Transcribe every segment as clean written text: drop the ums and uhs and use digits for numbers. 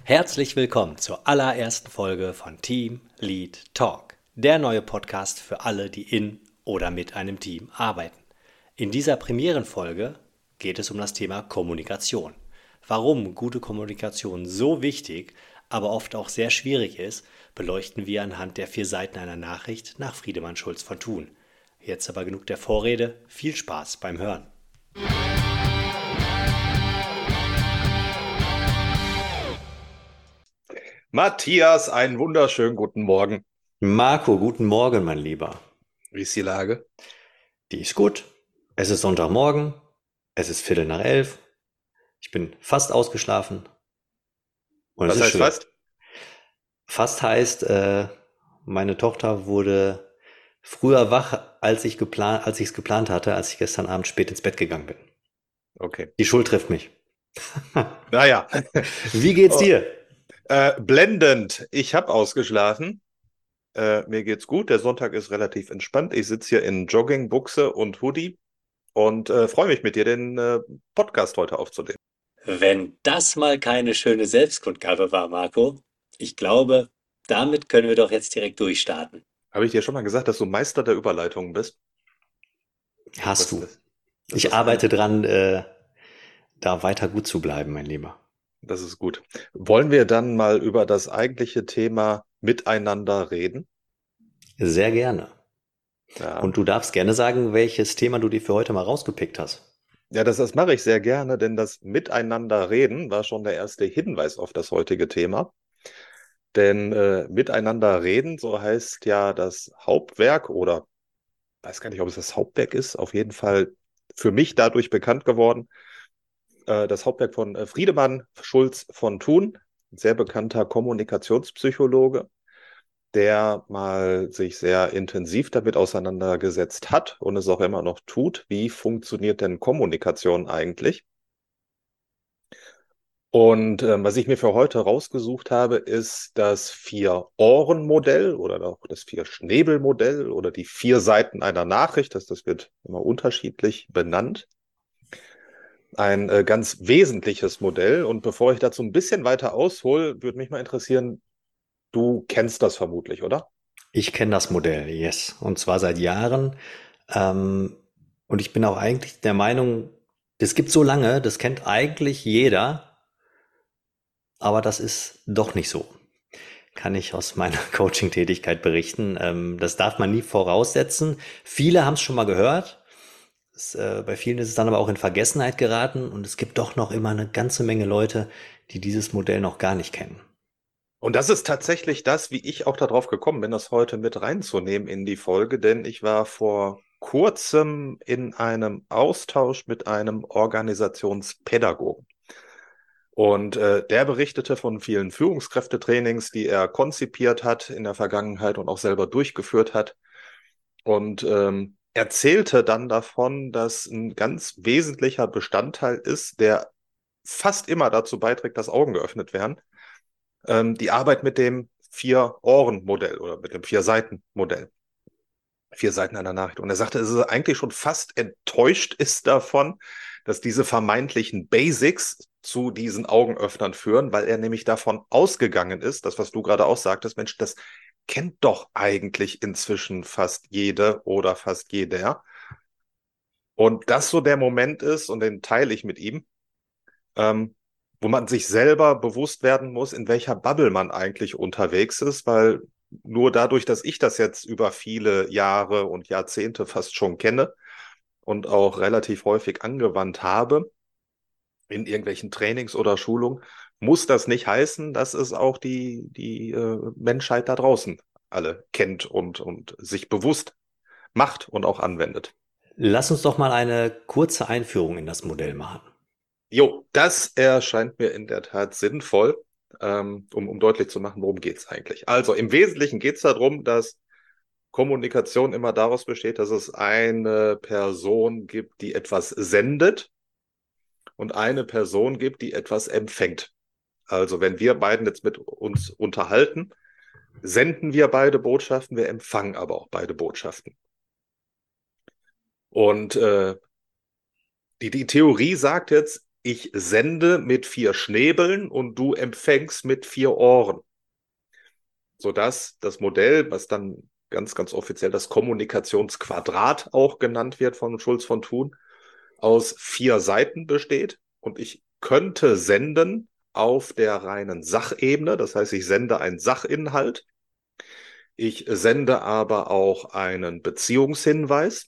Herzlich willkommen zur allerersten Folge von Team Lead Talk, der neue Podcast für alle, die in oder mit einem Team arbeiten. In dieser Premierenfolge geht es um das Thema Kommunikation. Warum gute Kommunikation so wichtig, aber oft auch sehr schwierig ist, beleuchten wir anhand der 4 Seiten einer Nachricht nach Friedemann Schulz von Thun. Jetzt aber genug der Vorrede, viel Spaß beim Hören. Matthias, einen wunderschönen guten Morgen. Marco, guten Morgen, mein Lieber. Wie ist die Lage? Die ist gut. Es ist Sonntagmorgen. Es ist 11:15. Ich bin fast ausgeschlafen. Und es Was ist heißt schön. fast? Fast heißt, meine Tochter wurde früher wach, als ich es geplant hatte, als ich gestern Abend spät ins Bett gegangen bin. Okay. Die Schuld trifft mich. Naja. Wie geht's Oh, dir? blendend. Ich habe ausgeschlafen. Mir geht's gut. Der Sonntag ist relativ entspannt. Ich sitze hier in Joggingbuchse und Hoodie und freue mich mit dir, den Podcast heute aufzunehmen. Wenn das mal keine schöne Selbstkundgabe war, Marco, ich glaube, damit können wir doch jetzt direkt durchstarten. Habe ich dir schon mal gesagt, dass du Meister der Überleitungen bist? Hast Das, du. das, das Ich ist ein, arbeite dran, da weiter gut zu bleiben, mein Lieber. das ist gut. Wollen wir dann mal über das eigentliche Thema miteinander reden? Sehr gerne. Ja. Und du darfst gerne sagen, welches Thema du dir für heute mal rausgepickt hast. Ja, das mache ich sehr gerne, denn das Miteinander reden war schon der erste Hinweis auf das heutige Thema. Denn miteinander reden, so heißt ja das Hauptwerk oder weiß gar nicht, ob es das Hauptwerk ist, auf jeden Fall für mich dadurch bekannt geworden. Das Hauptwerk von Friedemann Schulz von Thun, sehr bekannter Kommunikationspsychologe, der mal sich sehr intensiv damit auseinandergesetzt hat und es auch immer noch tut. Wie funktioniert denn Kommunikation eigentlich? Und was ich mir für heute rausgesucht habe, ist das Vier-Ohren-Modell oder auch das Vier-Schnäbel-Modell oder die 4 Seiten einer Nachricht. Das wird immer unterschiedlich benannt. Ein ganz wesentliches Modell. Und bevor ich dazu ein bisschen weiter aushole, würde mich mal interessieren, du kennst das vermutlich, oder? Ich kenne das Modell, yes. Und zwar seit Jahren. Ähm, und ich bin auch eigentlich der Meinung, das gibt so lange, das kennt eigentlich jeder, aber das ist doch nicht so. Kann ich aus meiner Coaching-Tätigkeit berichten. Das darf man nie voraussetzen. Viele haben es schon mal gehört. Bei vielen ist es dann aber auch in Vergessenheit geraten und es gibt doch noch immer eine ganze Menge Leute, die dieses Modell noch gar nicht kennen. Und das ist tatsächlich das, wie ich auch darauf gekommen bin, das heute mit reinzunehmen in die Folge, denn ich war vor kurzem in einem Austausch mit einem Organisationspädagogen. Und der berichtete von vielen Führungskräftetrainings, die er konzipiert hat in der Vergangenheit und auch selber durchgeführt hat. Und erzählte dann davon, dass ein ganz wesentlicher Bestandteil ist, der fast immer dazu beiträgt, dass Augen geöffnet werden, die Arbeit mit dem Vier-Ohren-Modell oder mit dem Vier-Seiten-Modell. 4 Seiten einer Nachricht. Und er sagte, es ist eigentlich schon fast enttäuscht ist davon, dass diese vermeintlichen Basics zu diesen Augenöffnern führen, weil er nämlich davon ausgegangen ist, das, was du gerade auch sagtest, Mensch, das kennt doch eigentlich inzwischen fast jede oder fast jeder. Und das so der Moment ist, und den teile ich mit ihm, ähm, wo man sich selber bewusst werden muss, in welcher Bubble man eigentlich unterwegs ist, weil nur dadurch, dass ich das jetzt über viele Jahre und Jahrzehnte fast schon kenne und auch relativ häufig angewandt habe in irgendwelchen Trainings oder Schulungen, muss das nicht heißen, dass es auch die Menschheit da draußen alle kennt und sich bewusst macht und auch anwendet. Lass uns doch mal eine kurze Einführung in das Modell machen. Jo, das erscheint mir in der Tat sinnvoll, um deutlich zu machen, worum geht es eigentlich. Also im Wesentlichen geht es darum, dass Kommunikation immer daraus besteht, dass es eine Person gibt, die etwas sendet und eine Person gibt, die etwas empfängt. Also wenn wir beiden jetzt mit uns unterhalten, senden wir beide Botschaften, wir empfangen aber auch beide Botschaften. Und die Theorie sagt jetzt, ich sende mit 4 Schnäbeln und du empfängst mit 4 Ohren. Sodass das Modell, was dann ganz, ganz offiziell das Kommunikationsquadrat auch genannt wird von Schulz von Thun, aus 4 Seiten besteht. Und ich könnte senden auf der reinen Sachebene. Das heißt, ich sende einen Sachinhalt. Ich sende aber auch einen Beziehungshinweis.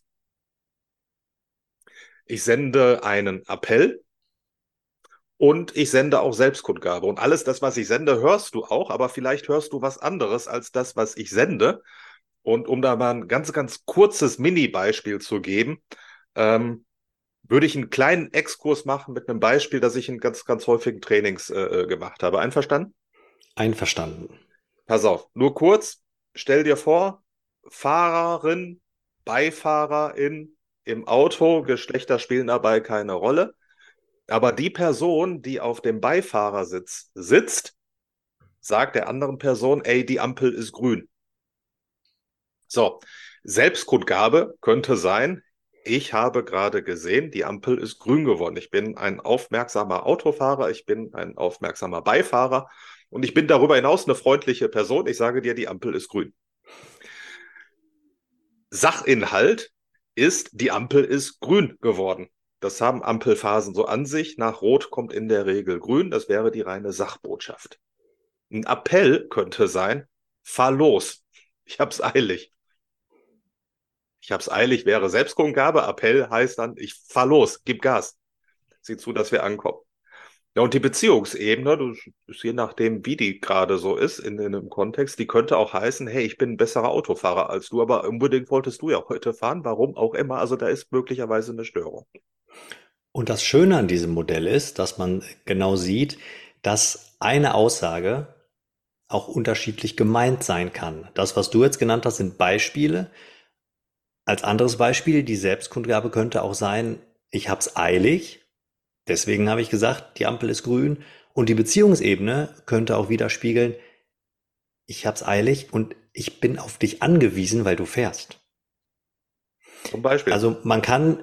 Ich sende einen Appell. Und ich sende auch Selbstkundgabe. Und alles das, was ich sende, hörst du auch, aber vielleicht hörst du was anderes als das, was ich sende. Und um da mal ein ganz, ganz kurzes Mini-Beispiel zu geben, würde ich einen kleinen Exkurs machen mit einem Beispiel, das ich in ganz, ganz häufigen Trainings gemacht habe. Einverstanden? Einverstanden. Pass auf, nur kurz, stell dir vor, Fahrerin, Beifahrerin im Auto, Geschlechter spielen dabei keine Rolle. Aber die Person, die auf dem Beifahrersitz sitzt, sagt der anderen Person, ey, die Ampel ist grün. So, Selbstkundgabe könnte sein, ich habe gerade gesehen, die Ampel ist grün geworden. Ich bin ein aufmerksamer Autofahrer, ich bin ein aufmerksamer Beifahrer und ich bin darüber hinaus eine freundliche Person. Ich sage dir, die Ampel ist grün. Sachinhalt ist, die Ampel ist grün geworden. Das haben Ampelphasen so an sich. Nach Rot kommt in der Regel grün. Das wäre die reine Sachbotschaft. Ein Appell könnte sein, fahr los. Ich hab's eilig. Ich hab's eilig wäre Selbstkundgabe. Appell heißt dann, ich fahr los, gib Gas. Sieh zu, dass wir ankommen. Ja, und die Beziehungsebene, das ist je nachdem, wie die gerade so ist in einem Kontext, die könnte auch heißen, hey, ich bin ein besserer Autofahrer als du, aber unbedingt wolltest du ja heute fahren, warum auch immer. Also da ist möglicherweise eine Störung. Und das Schöne an diesem Modell ist, dass man genau sieht, dass eine Aussage auch unterschiedlich gemeint sein kann. Das, was du jetzt genannt hast, sind Beispiele. Als anderes Beispiel, die Selbstkundgabe könnte auch sein, ich hab's eilig, deswegen habe ich gesagt, die Ampel ist grün. Und die Beziehungsebene könnte auch widerspiegeln, ich hab's eilig und ich bin auf dich angewiesen, weil du fährst. Zum Beispiel. Also man kann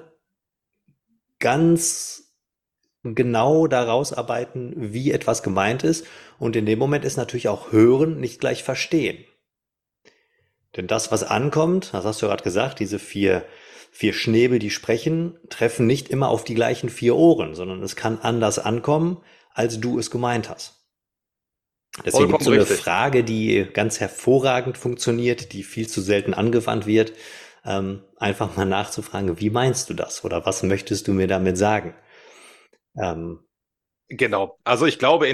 ganz genau daraus arbeiten, wie etwas gemeint ist. Und in dem Moment ist natürlich auch Hören nicht gleich Verstehen. Denn das, was ankommt, das hast du gerade gesagt, diese vier Schnäbel, die sprechen, treffen nicht immer auf die gleichen 4 Ohren, sondern es kann anders ankommen, als du es gemeint hast. Deswegen gibt es Vollkommen so eine richtig. Frage, die ganz hervorragend funktioniert, die viel zu selten angewandt wird. Einfach mal nachzufragen, wie meinst du das? Oder was möchtest du mir damit sagen? Ähm, Genau. Also ich glaube,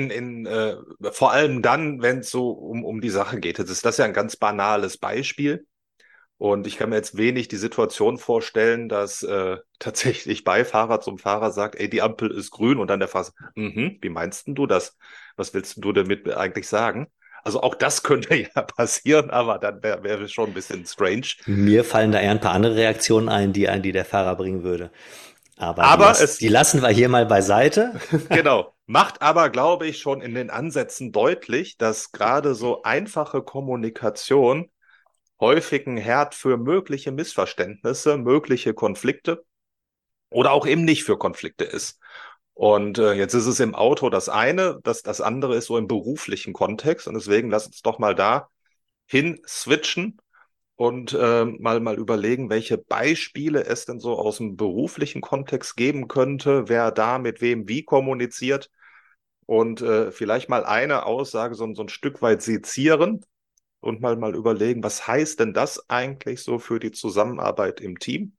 vor allem dann, wenn es so um die Sache geht, jetzt ist das ja ein ganz banales Beispiel. Und ich kann mir jetzt wenig die Situation vorstellen, dass tatsächlich Beifahrer zum Fahrer sagt, ey, die Ampel ist grün und dann der Fahrer sagt, wie meinst denn du das? Was willst du damit eigentlich sagen? Also auch das könnte ja passieren, aber dann wäre es schon ein bisschen strange. Mir fallen da eher ein paar andere Reaktionen ein, die der Fahrer bringen würde. Aber Aber die es, lassen wir hier mal beiseite. genau, macht aber, glaube ich, schon in den Ansätzen deutlich, dass gerade so einfache Kommunikation häufig ein Herd für mögliche Missverständnisse, mögliche Konflikte oder auch eben nicht für Konflikte ist. Und jetzt ist es im Auto das eine, das andere ist so im beruflichen Kontext. Und deswegen lass uns doch mal da hin switchen und mal überlegen, welche Beispiele es denn so aus dem beruflichen Kontext geben könnte, wer da mit wem wie kommuniziert und vielleicht mal eine Aussage so ein Stück weit sezieren und mal überlegen, was heißt denn das eigentlich so für die Zusammenarbeit im Team?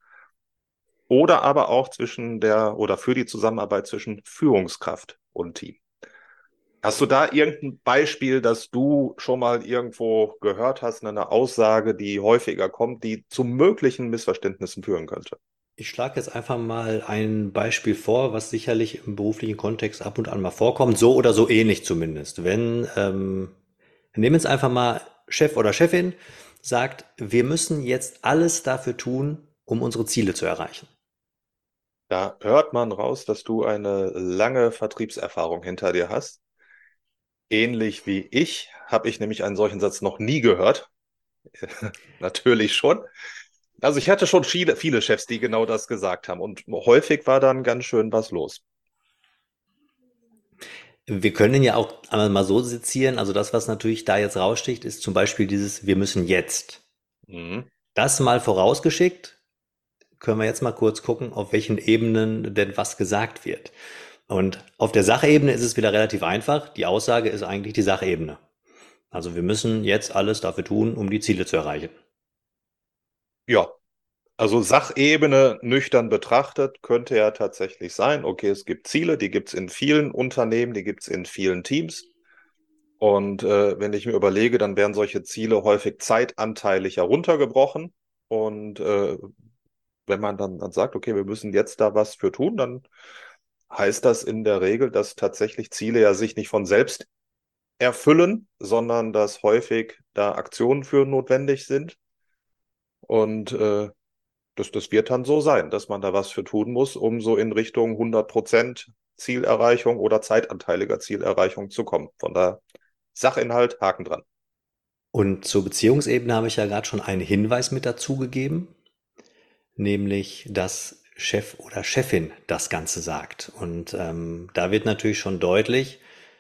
Oder aber auch oder für die Zusammenarbeit zwischen Führungskraft und Team. Hast du da irgendein Beispiel, das du schon mal irgendwo gehört hast, eine Aussage, die häufiger kommt, die zu möglichen Missverständnissen führen könnte? Ich schlage jetzt einfach mal ein Beispiel vor, was sicherlich im beruflichen Kontext ab und an mal vorkommt, so oder so ähnlich zumindest. Wir nehmen jetzt einfach mal Chef oder Chefin, sagt, wir müssen jetzt alles dafür tun, um unsere Ziele zu erreichen. Da hört man raus, dass du eine lange Vertriebserfahrung hinter dir hast. Ähnlich wie ich habe ich nämlich einen solchen Satz noch nie gehört. Natürlich schon. Also ich hatte schon viele Chefs, die genau das gesagt haben und häufig war dann ganz schön was los. Wir können ihn ja auch einmal mal so sezieren. Also das, was natürlich da jetzt raussticht, ist zum Beispiel dieses Wir müssen jetzt. Mhm. Das mal vorausgeschickt, können wir jetzt mal kurz gucken, auf welchen Ebenen denn was gesagt wird. Und auf der Sachebene ist es wieder relativ einfach. Die Aussage ist eigentlich die Sachebene. Also wir müssen jetzt alles dafür tun, um die Ziele zu erreichen. Ja, also Sachebene nüchtern betrachtet könnte ja tatsächlich sein, okay, es gibt Ziele, die gibt es in vielen Unternehmen, die gibt es in vielen Teams. Und wenn ich mir überlege, dann werden solche Ziele häufig zeitanteilig heruntergebrochen. Und wenn man dann sagt, okay, wir müssen jetzt da was für tun, dann heißt das in der Regel, dass tatsächlich Ziele ja sich nicht von selbst erfüllen, sondern dass häufig da Aktionen für notwendig sind. Und das wird dann so sein, dass man da was für tun muss, um so in Richtung 100% Zielerreichung oder zeitanteiliger Zielerreichung zu kommen. Von daher Sachinhalt, Haken dran. Und zur Beziehungsebene habe ich ja gerade schon einen Hinweis mit dazu gegeben, nämlich dass Chef oder Chefin das Ganze sagt. Und da wird natürlich schon deutlich,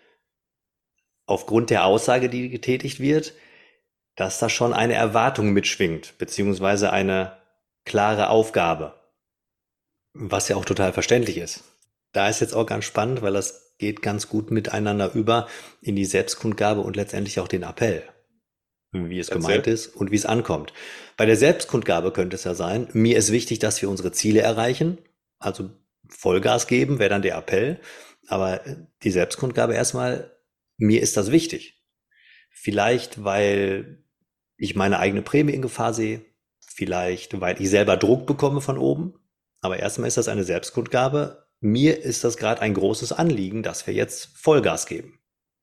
aufgrund der Aussage, die getätigt wird, dass da schon eine Erwartung mitschwingt, beziehungsweise eine klare Aufgabe, was ja auch total verständlich ist. Da ist jetzt auch ganz spannend, weil das geht ganz gut miteinander über in die Selbstkundgabe und letztendlich auch den Appell, wie es gemeint Erzähl. ist und wie es ankommt. Bei der Selbstkundgabe könnte es ja sein, mir ist wichtig, dass wir unsere Ziele erreichen, also Vollgas geben, wäre dann der Appell, aber die Selbstkundgabe erstmal, mir ist das wichtig. Vielleicht, weil ich meine eigene Prämie in Gefahr sehe, vielleicht, weil ich selber Druck bekomme von oben, aber erstmal ist das eine Selbstkundgabe. Mir ist das gerade ein großes Anliegen, dass wir jetzt Vollgas geben.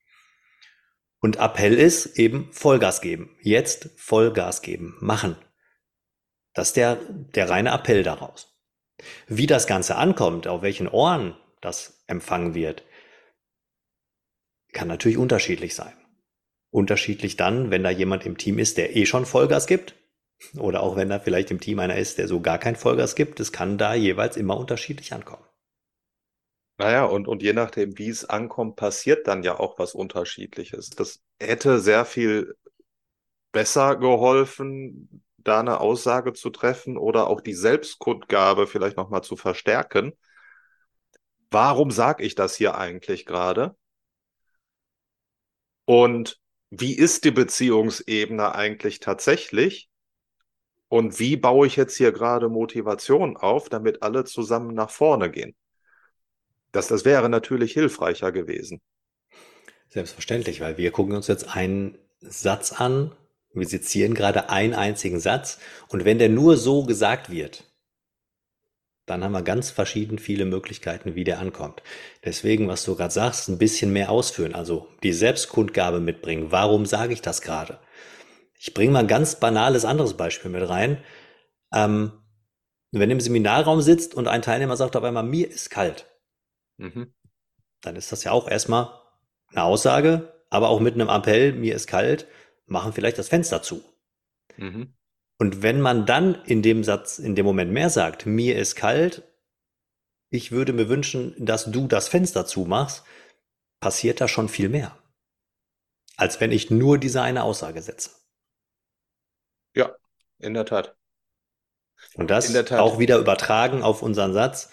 Und Appell ist eben Vollgas geben. Jetzt Vollgas geben. Machen. Das ist der reine Appell daraus. Wie das Ganze ankommt, auf welchen Ohren das empfangen wird, kann natürlich unterschiedlich sein. Unterschiedlich dann, wenn da jemand im Team ist, der eh schon Vollgas gibt, oder auch wenn da vielleicht im Team einer ist, der so gar kein Vollgas gibt. Es kann da jeweils immer unterschiedlich ankommen. Naja, und je nachdem, wie es ankommt, passiert dann ja auch was Unterschiedliches. Das hätte sehr viel besser geholfen, da eine Aussage zu treffen oder auch die Selbstkundgabe vielleicht nochmal zu verstärken. Warum sage ich das hier eigentlich gerade? Und wie ist die Beziehungsebene eigentlich tatsächlich? Und wie baue ich jetzt hier gerade Motivation auf, damit alle zusammen nach vorne gehen? Das wäre natürlich hilfreicher gewesen. Selbstverständlich, weil wir gucken uns jetzt einen Satz an, wir sezieren gerade einen einzigen Satz und wenn der nur so gesagt wird, dann haben wir ganz verschieden viele Möglichkeiten, wie der ankommt. Deswegen, was du gerade sagst, ein bisschen mehr ausführen, also die Selbstkundgabe mitbringen. Warum sage ich das gerade? Ich bringe mal ein ganz banales anderes Beispiel mit rein. Ähm, Wenn du im Seminarraum sitzt und ein Teilnehmer sagt auf einmal, mir ist kalt, Mhm. dann ist das ja auch erstmal eine Aussage, aber auch mit einem Appell, mir ist kalt, machen vielleicht das Fenster zu. Mhm. Und wenn man dann in dem Satz, in dem Moment mehr sagt, mir ist kalt, ich würde mir wünschen, dass du das Fenster zumachst, passiert da schon viel mehr, als wenn ich nur diese eine Aussage setze. Ja, in der Tat. Und In der das auch Tat. wieder übertragen auf unseren Satz,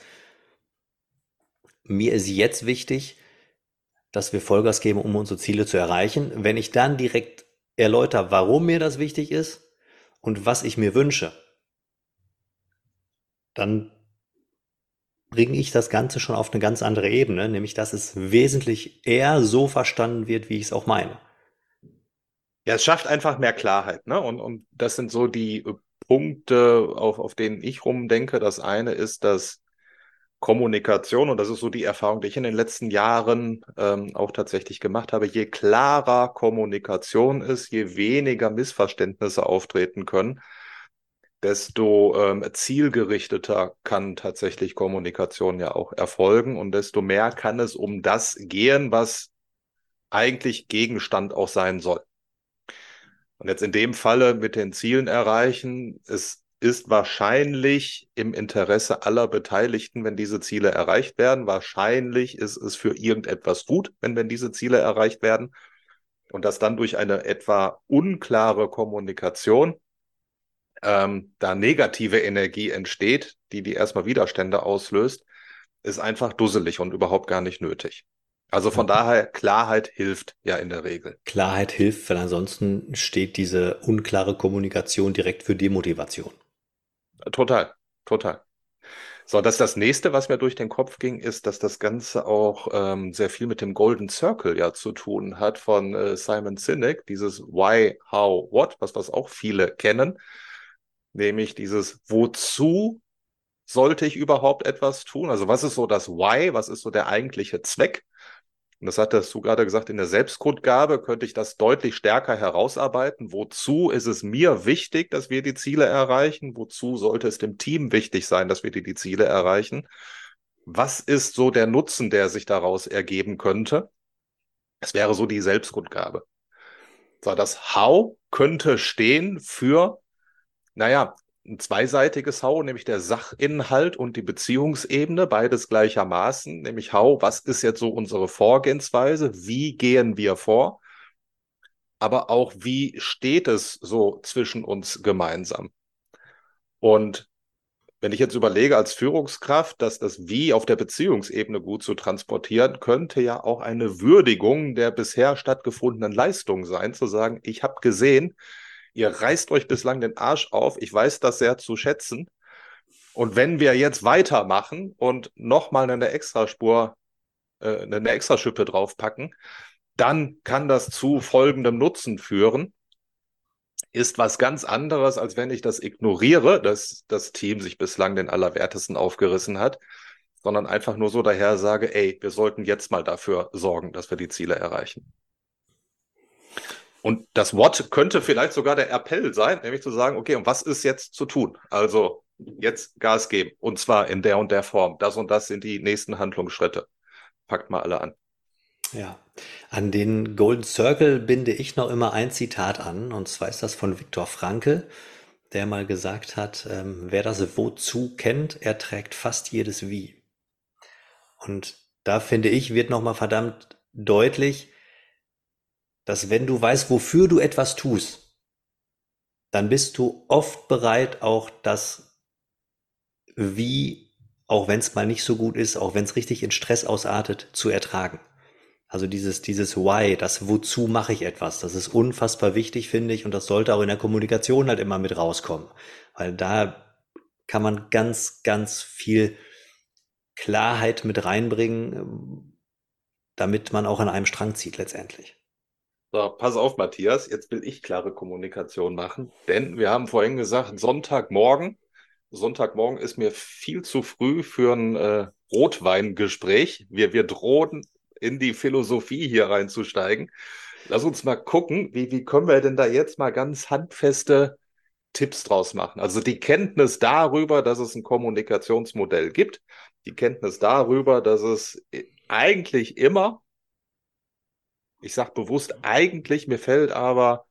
mir ist jetzt wichtig, dass wir Vollgas geben, um unsere Ziele zu erreichen. Wenn ich dann direkt erläutere, warum mir das wichtig ist und was ich mir wünsche, dann bringe ich das Ganze schon auf eine ganz andere Ebene, nämlich dass es wesentlich eher so verstanden wird, wie ich es auch meine. Ja, es schafft einfach mehr Klarheit, ne? Und das sind so die Punkte, auf denen ich rumdenke. Das eine ist, dass Kommunikation, und das ist so die Erfahrung, die ich in den letzten Jahren auch tatsächlich gemacht habe, je klarer Kommunikation ist, je weniger Missverständnisse auftreten können, desto zielgerichteter kann tatsächlich Kommunikation ja auch erfolgen und desto mehr kann es um das gehen, was eigentlich Gegenstand auch sein soll. Und jetzt in dem Falle mit den Zielen erreichen, es ist wahrscheinlich im Interesse aller Beteiligten, wenn diese Ziele erreicht werden. Wahrscheinlich ist es für irgendetwas gut, wenn diese Ziele erreicht werden. Und dass dann durch eine etwa unklare Kommunikation da negative Energie entsteht, die erstmal Widerstände auslöst, ist einfach dusselig und überhaupt gar nicht nötig. Also von Ja. daher, Klarheit hilft ja in der Regel. Klarheit hilft, weil ansonsten steht diese unklare Kommunikation direkt für Demotivation. Total, total. So, das nächste, was mir durch den Kopf ging, ist, dass das Ganze auch sehr viel mit dem Golden Circle ja zu tun hat von Simon Sinek, dieses Why, How, What, was auch viele kennen, nämlich dieses Wozu sollte ich überhaupt etwas tun? Also was ist so das Why, was ist so der eigentliche Zweck? Und das hattest du gerade gesagt, in der Selbstkundgabe könnte ich das deutlich stärker herausarbeiten. Wozu ist es mir wichtig, dass wir die Ziele erreichen? Wozu sollte es dem Team wichtig sein, dass wir die Ziele erreichen? Was ist so der Nutzen, der sich daraus ergeben könnte? Es wäre so die Selbstkundgabe. So, das How könnte stehen für, naja, ein zweiseitiges How, nämlich der Sachinhalt und die Beziehungsebene, beides gleichermaßen, nämlich How, was ist jetzt so unsere Vorgehensweise, wie gehen wir vor, aber auch wie steht es so zwischen uns gemeinsam. Und wenn ich jetzt überlege als Führungskraft, dass das Wie auf der Beziehungsebene gut zu transportieren, könnte ja auch eine Würdigung der bisher stattgefundenen Leistung sein, zu sagen, ich habe gesehen, ihr reißt euch bislang den Arsch auf, ich weiß das sehr zu schätzen. Und wenn wir jetzt weitermachen und nochmal eine Extraspur, eine Extraschippe draufpacken, dann kann das zu folgendem Nutzen führen. Ist was ganz anderes, als wenn ich das ignoriere, dass das Team sich bislang den Allerwertesten aufgerissen hat, sondern einfach nur so daher sage, ey, wir sollten jetzt mal dafür sorgen, dass wir die Ziele erreichen. Und das What könnte vielleicht sogar der Appell sein, nämlich zu sagen, okay, und was ist jetzt zu tun? Also jetzt Gas geben, und zwar in der und der Form. Das und das sind die nächsten Handlungsschritte. Packt mal alle an. Ja, an den Golden Circle binde ich noch immer ein Zitat an, und zwar ist das von Viktor Frankl, der mal gesagt hat, wer das Wozu kennt, erträgt fast jedes Wie. Und da finde ich, wird nochmal verdammt deutlich, dass wenn du weißt, wofür du etwas tust, dann bist du oft bereit, auch das Wie, auch wenn es mal nicht so gut ist, auch wenn es richtig in Stress ausartet, zu ertragen. Also dieses Why, das Wozu mache ich etwas, das ist unfassbar wichtig, finde ich, und das sollte auch in der Kommunikation halt immer mit rauskommen, weil da kann man ganz, ganz viel Klarheit mit reinbringen, damit man auch an einem Strang zieht letztendlich. So, pass auf, Matthias, jetzt will ich klare Kommunikation machen, denn wir haben vorhin gesagt, Sonntagmorgen. Sonntagmorgen ist mir viel zu früh für ein Rotweingespräch. Wir drohen in die Philosophie hier reinzusteigen. Lass uns mal gucken, wie können wir denn da jetzt mal ganz handfeste Tipps draus machen? Also die Kenntnis darüber, dass es ein Kommunikationsmodell gibt, die Kenntnis darüber, dass es eigentlich immer, ich sage bewusst eigentlich, mir fällt aber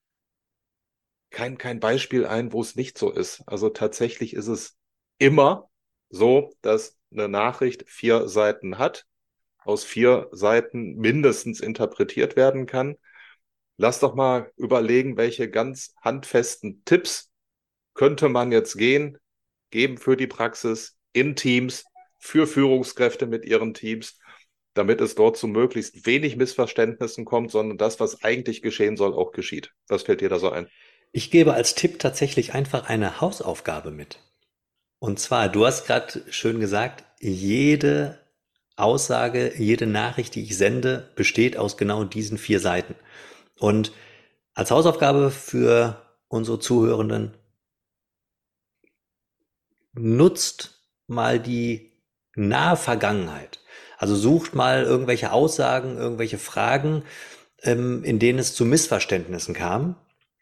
kein Beispiel ein, wo es nicht so ist. Also tatsächlich ist es immer so, dass eine Nachricht 4 Seiten hat, aus 4 Seiten mindestens interpretiert werden kann. Lass doch mal überlegen, welche ganz handfesten Tipps könnte man jetzt geben für die Praxis in Teams, für Führungskräfte mit ihren Teams, damit es dort zu möglichst wenig Missverständnissen kommt, sondern das, was eigentlich geschehen soll, auch geschieht. Was fällt dir da so ein? Ich gebe als Tipp tatsächlich einfach eine Hausaufgabe mit. Und zwar, du hast gerade schön gesagt, jede Aussage, jede Nachricht, die ich sende, besteht aus genau diesen 4 Seiten. Und als Hausaufgabe für unsere Zuhörenden, nutzt mal die nahe Vergangenheit. Also sucht mal irgendwelche Aussagen, irgendwelche Fragen, in denen es zu Missverständnissen kam,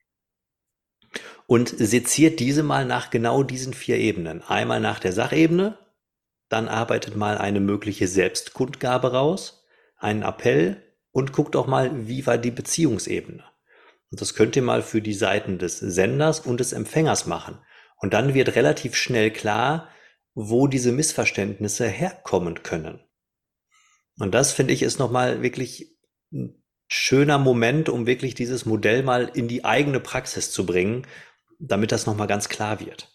und seziert diese mal nach genau diesen 4 Ebenen. Einmal nach der Sachebene, dann arbeitet mal eine mögliche Selbstkundgabe raus, einen Appell, und guckt auch mal, wie war die Beziehungsebene. Und das könnt ihr mal für die Seiten des Senders und des Empfängers machen. Und dann wird relativ schnell klar, wo diese Missverständnisse herkommen können. Und das finde ich ist nochmal wirklich ein schöner Moment, um wirklich dieses Modell mal in die eigene Praxis zu bringen, damit das nochmal ganz klar wird.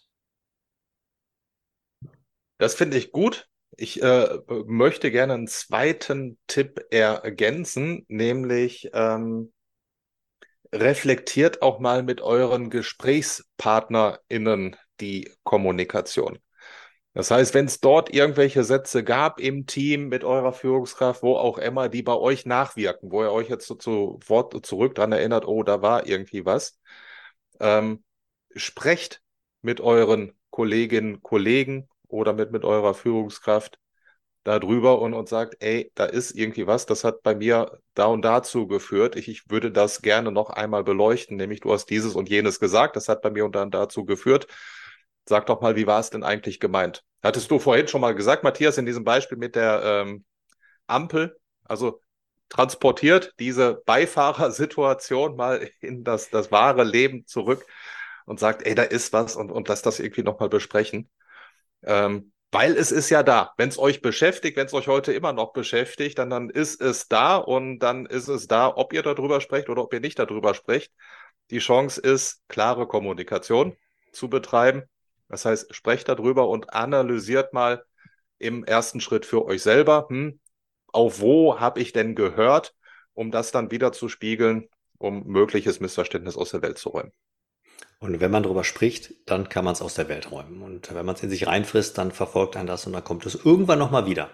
Das finde ich gut. Ich möchte gerne einen zweiten Tipp ergänzen, nämlich reflektiert auch mal mit euren GesprächspartnerInnen die Kommunikation. Das heißt, wenn es dort irgendwelche Sätze gab im Team mit eurer Führungskraft, wo auch immer, die bei euch nachwirken, wo ihr euch jetzt so zu Wort zurück dran erinnert, oh, da war irgendwie was, ähm, sprecht mit euren Kolleginnen, Kollegen oder mit eurer Führungskraft darüber und sagt, ey, da ist irgendwie was, das hat bei mir da und dazu geführt. Ich würde das gerne noch einmal beleuchten, nämlich du hast dieses und jenes gesagt, das hat bei mir und dann dazu geführt. Sag doch mal, wie war es denn eigentlich gemeint? Hattest du vorhin schon mal gesagt, Matthias, in diesem Beispiel mit der Ampel, also transportiert diese Beifahrersituation mal in das wahre Leben zurück und sagt, ey, da ist was und lass das irgendwie nochmal besprechen. Weil es ist ja da. Wenn es euch beschäftigt, wenn es euch heute immer noch beschäftigt, dann ist es da und dann ist es da, ob ihr darüber sprecht oder ob ihr nicht darüber sprecht. Die Chance ist, klare Kommunikation zu betreiben. Das heißt, sprecht darüber und analysiert mal im ersten Schritt für euch selber, auf wo habe ich denn gehört, um das dann wieder zu spiegeln, um mögliches Missverständnis aus der Welt zu räumen. Und wenn man darüber spricht, dann kann man es aus der Welt räumen. Und wenn man es in sich reinfrisst, dann verfolgt einen das und dann kommt es irgendwann nochmal wieder.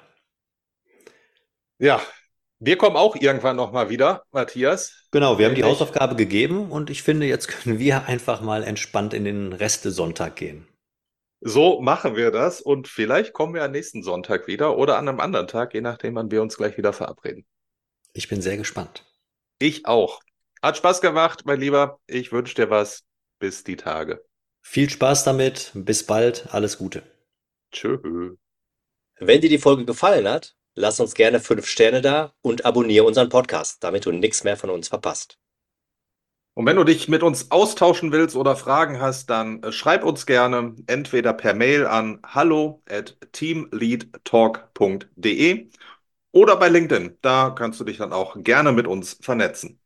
Ja, wir kommen auch irgendwann nochmal wieder, Matthias, Genau, wir haben die denke ich. Hausaufgabe gegeben und ich finde, jetzt können wir einfach mal entspannt in den Reste-Sonntag gehen. So machen wir das und vielleicht kommen wir am nächsten Sonntag wieder oder an einem anderen Tag, je nachdem, wann wir uns gleich wieder verabreden. Ich bin sehr gespannt. Ich auch. Hat Spaß gemacht, mein Lieber. Ich wünsche dir was. Bis die Tage. Viel Spaß damit, bis bald, alles Gute. Tschö. Wenn dir die Folge gefallen hat, lass uns gerne 5 Sterne da und abonniere unseren Podcast, damit du nichts mehr von uns verpasst. Und wenn du dich mit uns austauschen willst oder Fragen hast, dann schreib uns gerne entweder per Mail an hallo@teamleadtalk.de oder bei LinkedIn. Da kannst du dich dann auch gerne mit uns vernetzen.